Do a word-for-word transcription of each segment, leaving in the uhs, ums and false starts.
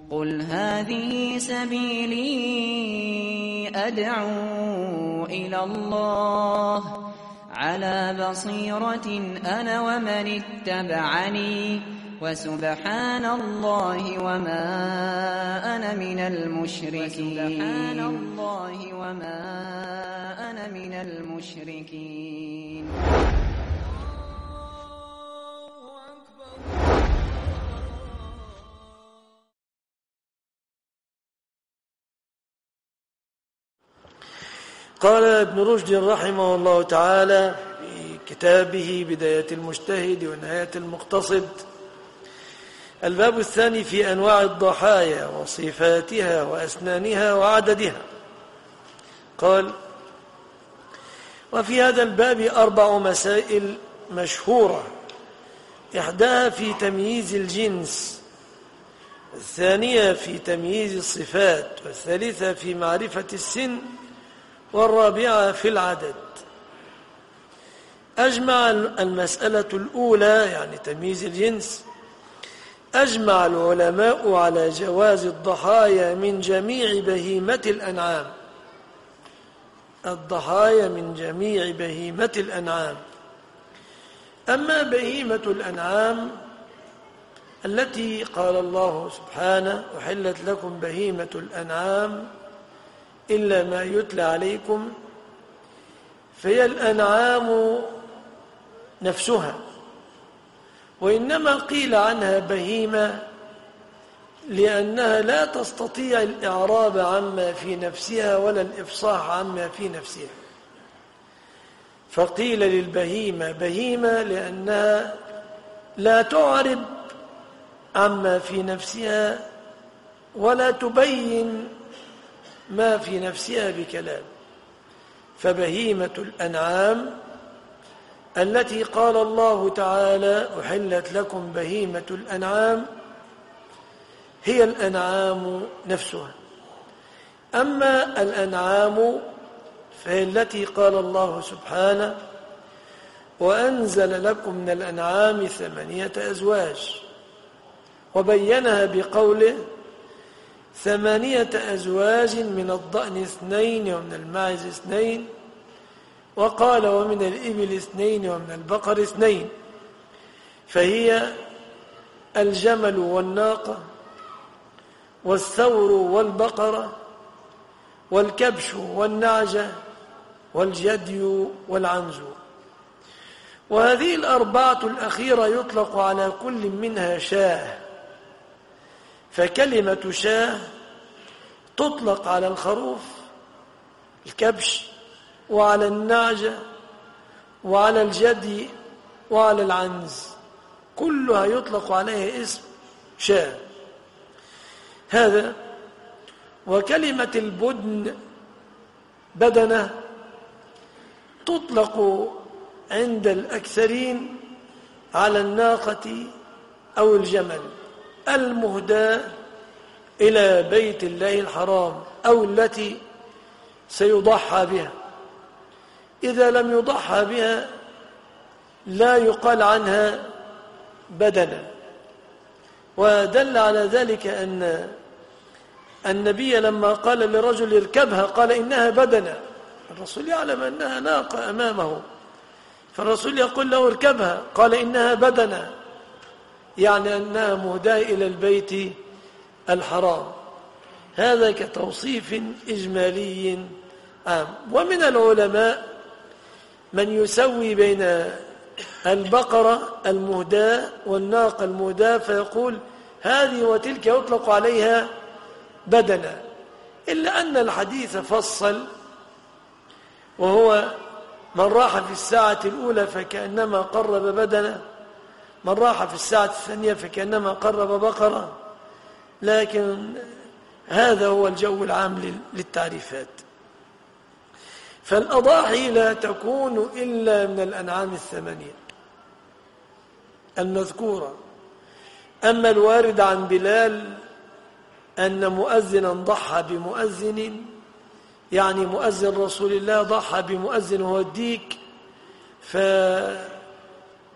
قل هذه سبيلي أدعو إلى الله على بصيرة أنا ومن اتبعني وسبحان الله وما أنا من المشركين سبحان الله وما أنا من المشركين. قال ابن رشد رحمه الله تعالى في كتابه بداية المجتهد ونهاية المقتصد: الباب الثاني في أنواع الضحايا وصفاتها وأسنانها وعددها. قال: وفي هذا الباب أربع مسائل مشهورة، إحداها في تمييز الجنس، الثانية في تمييز الصفات، والثالثة في معرفة السن، والرابعة في العدد. أجمع المسألة الأولى يعني تمييز الجنس، أجمع العلماء على جواز الضحايا من جميع بهيمة الأنعام الضحايا من جميع بهيمة الأنعام. أما بهيمة الأنعام التي قال الله سبحانه: أحلت لكم بهيمة الأنعام إلا ما يتلى عليكم، فهي الأنعام نفسها، وإنما قيل عنها بهيمة لأنها لا تستطيع الإعراب عما في نفسها ولا الإفصاح عما في نفسها، فقيل للبهيمة بهيمة لأنها لا تعرب عما في نفسها ولا تبين ما في نفسها بكلام. فبهيمة الأنعام التي قال الله تعالى: أحلت لكم بهيمة الأنعام، هي الأنعام نفسها. أما الأنعام فهي التي قال الله سبحانه: وأنزل لكم من الأنعام ثمانية أزواج، وبينها بقوله: ثمانية أزواج من الضأن اثنين ومن الماعز اثنين، وقال: ومن الإبل اثنين ومن البقر اثنين، فهي الجمل والناقة والثور والبقرة والكبش والنعجة والجدي والعنز. وهذه الأربعة الأخيرة يطلق على كل منها شاه، فكلمة شاه تطلق على الخروف الكبش وعلى النعجة وعلى الجدي وعلى العنز، كلها يطلق عليها اسم شاه. هذا. وكلمة البدن بدنة تطلق عند الأكثرين على الناقة أو الجمل المهداة إلى بيت الله الحرام أو التي سيضحى بها. إذا لم يضحى بها لا يقال عنها بدنة. ودل على ذلك أن النبي لما قال لرجل اركبها قال إنها بدنة، الرسول يعلم أنها ناقة أمامه، فالرسول يقول له اركبها، قال إنها بدنة، يعني أنها مهداة إلى البيت الحرام. هذا كتوصيف إجمالي عام. ومن العلماء من يسوي بين البقرة المهداة والناقة المهداة فيقول هذه وتلك يطلق عليها بدنة، إلا أن الحديث فصل، وهو من راح في الساعة الأولى فكأنما قرب بدنة، من راح في الساعة الثانية فكأنما قرب بقرة، لكن هذا هو الجو العام للتعريفات. فالأضاحي لا تكون إلا من الأنعام الثمانية المذكورة. أما الوارد عن بلال أن مؤذنا ضحى بمؤذن، يعني مؤذن رسول الله ضحى بمؤذن هو الديك،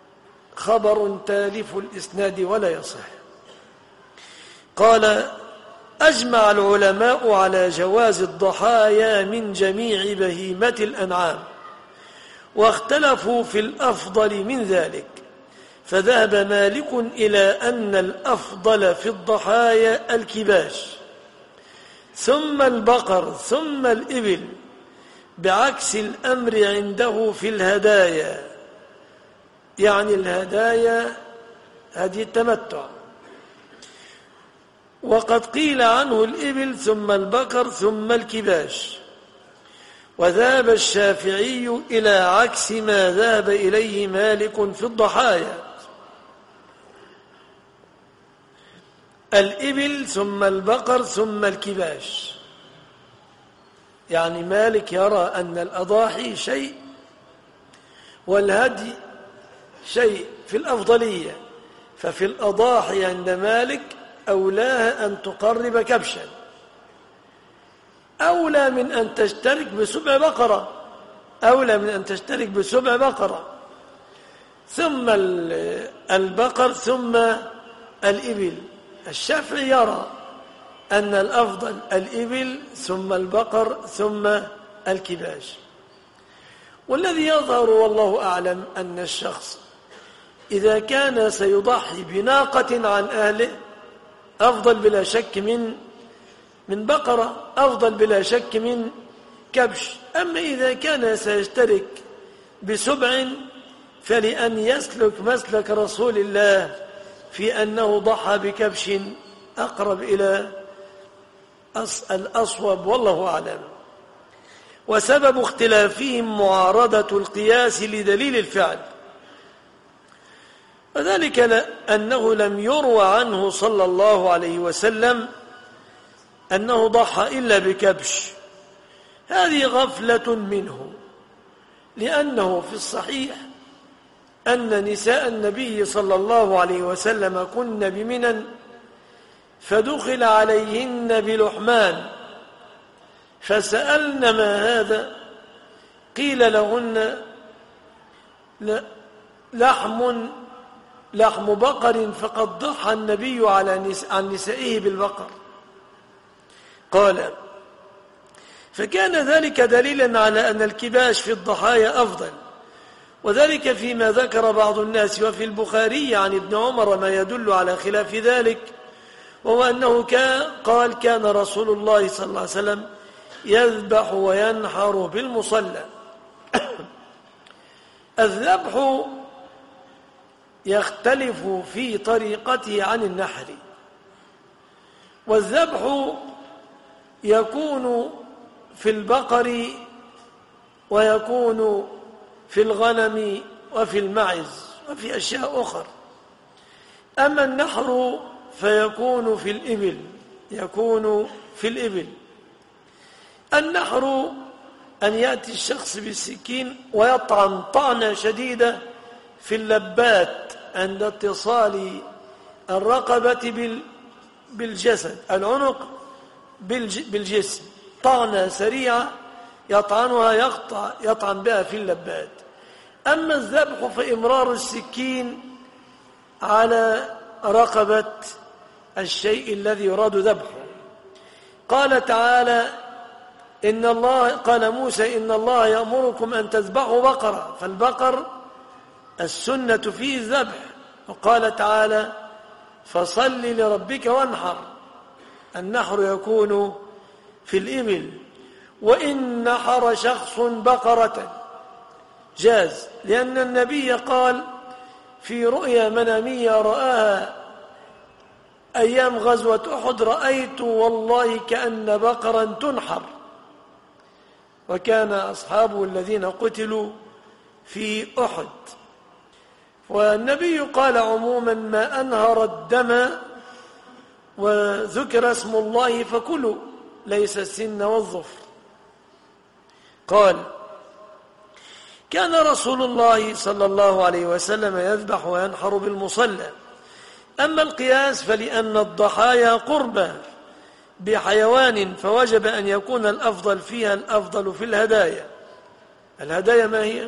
فخبر تالف الإسناد ولا يصح. قال أجمع العلماء على جواز الضحايا من جميع بهيمة الأنعام، واختلفوا في الأفضل من ذلك، فذهب مالك إلى أن الأفضل في الضحايا الكباش، ثم البقر، ثم الإبل، بعكس الأمر عنده في الهدايا، يعني الهدايا هذه التمتع. وقد قيل عنه الإبل ثم البقر ثم الكباش. وذهب الشافعي إلى عكس ما ذهب إليه مالك في الضحايا، الإبل ثم البقر ثم الكباش. يعني مالك يرى أن الأضاحي شيء والهدي شيء في الأفضلية، ففي الأضاحي عند مالك أولاها أن تقرب كبشا، أولى من أن تشترك بسبع بقرة، أولى من أن تشترك بسبع بقرة، ثم البقر ثم الإبل. الشافعي يرى أن الأفضل الإبل ثم البقر ثم الكباش. والذي يظهر والله أعلم أن الشخص إذا كان سيضحي بناقة عن أهله أفضل بلا شك من من بقرة، أفضل بلا شك من كبش. أما إذا كان سيشترك بسبع فلأن يسلك مسلك رسول الله في أنه ضحى بكبش أقرب إلى الأصوب والله أعلم. وسبب اختلافهم معارضة القياس لدليل الفعل، وذلك أنه لم يروى عنه صلى الله عليه وسلم أنه ضحى إلا بكبش. هذه غفلة منه، لأنه في الصحيح أن نساء النبي صلى الله عليه وسلم كن بمنى فدخل عليهن بلحمان فسألن ما هذا، قيل لهن لحم لحم بقر فقد ضحى النبي على عن نسائه بالبقر. قال فكان ذلك دليلا على أن الكباش في الضحايا أفضل، وذلك فيما ذكر بعض الناس. وفي البخاري عن ابن عمر ما يدل على خلاف ذلك، وهو أنه كان قال كان رسول الله صلى الله عليه وسلم يذبح وينحر بالمصلى. الذبح يختلف في طريقته عن النحر، والذبح يكون في البقر ويكون في الغنم وفي المعز وفي أشياء أخرى. أما النحر فيكون في الإبل، يكون في الإبل. النحر أن يأتي الشخص بالسكين ويطعن طعنة شديدة في اللبات عند اتصال الرقبة بالجسد، العنق بالجسم، طعنة سريعة يطعنها يقطع يطعن بها في اللبات. أما الذبح فإمرار السكين على رقبة الشيء الذي يراد ذبحه. قال تعالى إن الله قال موسى إن الله يأمركم أن تذبحوا بقرة، فالبقر السنة فيه الذبح. وقال تعالى فصل لربك وانحر، النحر يكون في الإبل. وإن نحر شخص بقرة جاز، لأن النبي قال في رؤيا منامية رآها أيام غزوة أحد رأيت والله كأن بقرا تنحر، وكان أصحابه الذين قتلوا في أحد. والنبي قال عموما ما أنهر الدم وذكر اسم الله فكلوا، ليس السن والظفر. قال كان رسول الله صلى الله عليه وسلم يذبح وينحر بالمصلى. أما القياس فلأن الضحايا قربة بحيوان، فوجب أن يكون الأفضل فيها الأفضل في الهدايا. الهدايا ما هي؟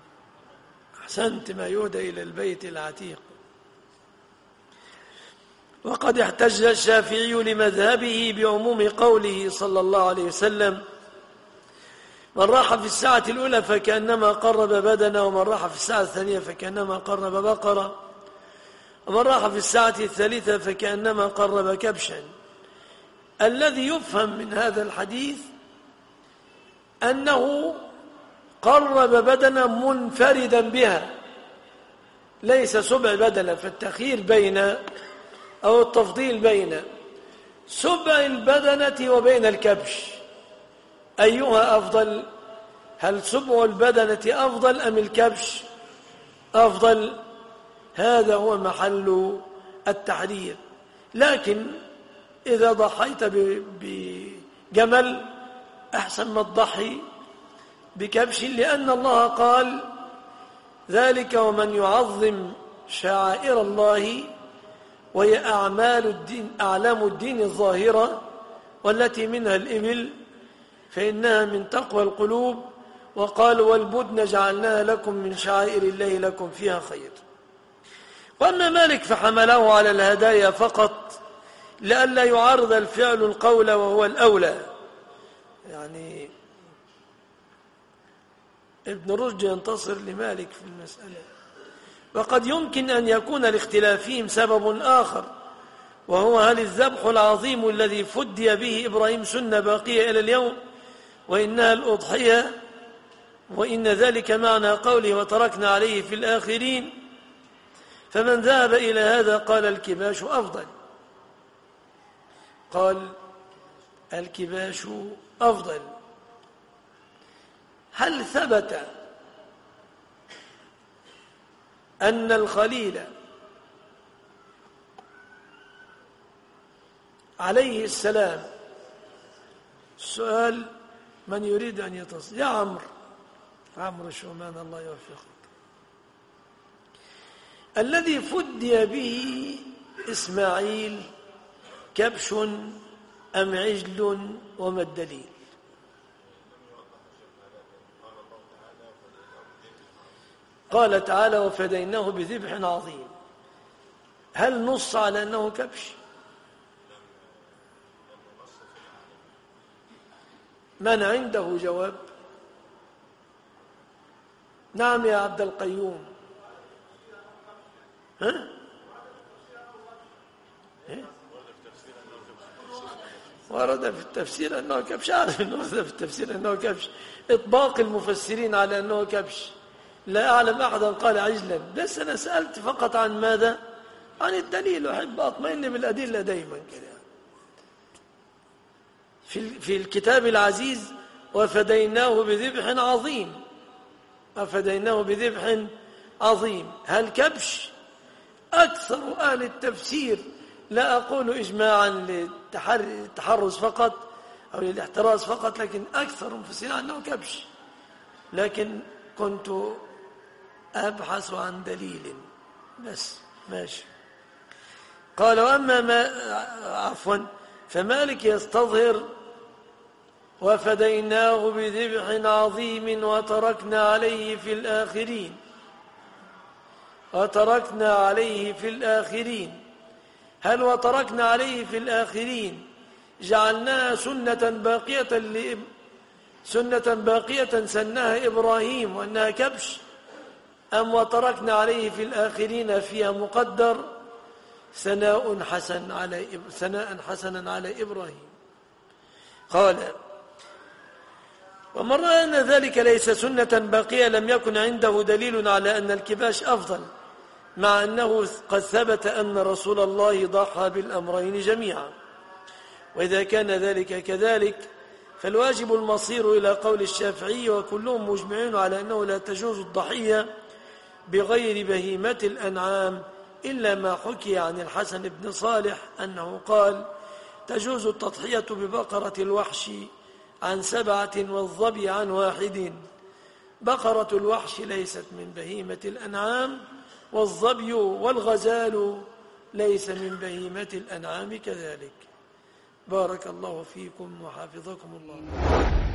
أحسنت، ما يهدى إلى البيت العتيق. وقد احتج الشافعي لمذهبه بعموم قوله صلى الله عليه وسلم: من راح في الساعة الأولى فكأنما قرب بدنه، ومن راح في الساعة الثانية فكأنما قرب بقرة، ومن راح في الساعة الثالثة فكأنما قرب كبشا. الذي يفهم من هذا الحديث أنه قرب بدنا منفردا بها، ليس سبع بدنة، فالتخيير بين أو التفضيل بين سبع البدنة وبين الكبش أيها أفضل؟ هل سبع البدنة أفضل أم الكبش أفضل؟ هذا هو محل التحرير. لكن إذا ضحيت بجمل أحسن ما تضحي بكبش، لأن الله قال ذلك: ومن يعظم شعائر الله وهي أعمال الدين أعلام الدين الظاهرة والتي منها الإبل فإنها من تقوى القلوب. وقال: والبدن جعلناها لكم من شعائر الله لكم فيها خير. وأما مالك فحمله على الهدايا فقط لئلا يعارض الفعل القول وهو الأولى. يعني ابن رشد ينتصر لمالك في المسألة. وقد يمكن أن يكون لاختلافهم سبب آخر، وهو: هل الذبح العظيم الذي فدي به إبراهيم سنة باقية إلى اليوم وإنها الأضحية، وإن ذلك معنى قوله وتركنا عليه في الآخرين؟ فمن ذهب إلى هذا قال الكباش أفضل، قال الكباش أفضل. هل ثبت أن الخليل عليه السلام، السؤال من يريد أن يتصل؟ يا عمرو عمرو شومان الله يوفقك. الذي فدي به إسماعيل كبش أم عجل وما الدليل؟ قال تعالى: وفديناه بذبح عظيم. هل نص على أنه كبش؟ من عنده جواب؟ نعم يا عبد القيوم. ها؟ ورد في التفسير أنه كبش. عارف أنه ورد في التفسير أنه كبش. إطباق المفسرين على أنه كبش. لا أعلم أحدا قال عجلا، بس أنا سألت فقط عن ماذا؟ عن الدليل، أحب أطمئن بالأدلة دائما كده. في في الكتاب العزيز: وفديناه بذبح عظيم. وفديناه بذبح عظيم. هل كبش؟ أكثر أهل التفسير، لا أقول إجماعا للتحرز فقط أو للاحتراز فقط، لكن أكثر المفسرين أنه كبش. لكن كنت أبحث عن دليل بس. ماشي. قال: وأما ما عفوا فمالك يستظهر وفديناه بذبح عظيم وتركنا عليه في الآخرين وتركنا عليه في الآخرين. هل وتركنا عليه في الآخرين جعلناها سنة باقية ل سنة باقية سنها إبراهيم وأنها كبش، أم وتركنا عليه في الآخرين فيها مقدر ثناء حسن على ثناء حسنا على إبراهيم؟ قال: ومن رأى أن ذلك ليس سنة باقية لم يكن عنده دليل على أن الكباش أفضل، مع أنه قد ثبت أن رسول الله ضحى بالأمرين جميعا. وإذا كان ذلك كذلك فالواجب المصير إلى قول الشافعي، وكلهم مجمعين على أنه لا تجوز الضحية بغير بهيمة الأنعام إلا ما حكي عن الحسن بن صالح أنه قال: تجوز التضحية ببقرة الوحش عن سبعة والظبي عن واحد. بقرة الوحش ليست من بهيمة الأنعام، والظبي والغزال ليس من بهيمة الأنعام كذلك. بارك الله فيكم وحافظكم الله.